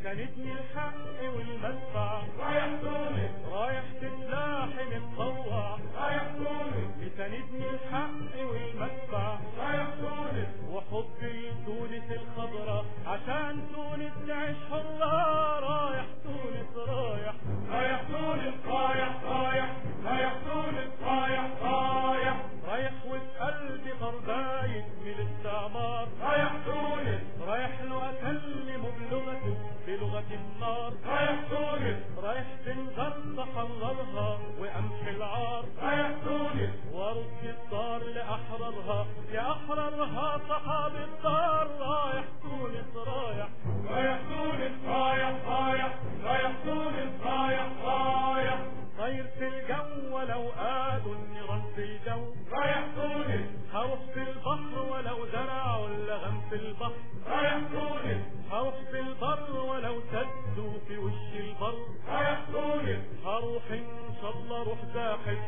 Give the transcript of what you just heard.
ساندني الحق والمدفع رايح تونس رايح تسلاحي متطوع رايح تونس لساندني الحق والمدفع رايح تونس وحبي لتونس الخضراء عشان تونس تعيش حرة رايح تونس رايح رايح تونس رايح رايح رايح تونس رايح رايح رايح وفي قلبي غربايد من الاستعمار رايح تونس رايح له اكلمه بلغته بلغة النار رايح تونس رايح بنغرب حررها وامحي العار رايح تونس وارد الدار لاحررها لاحررها صحاب الدار رايح تونس رايح رايح تونس رايح رايح رايح تونس رايح رايح طير في الجو ولو قادوا النيران في الجو رايح تونس هروح في البحر ولو زرعوا اللغم في البحر رايح تونس هروح في البر ولو سدوا في وش البر رايح تونس هروح ان شاء الله روح زاحف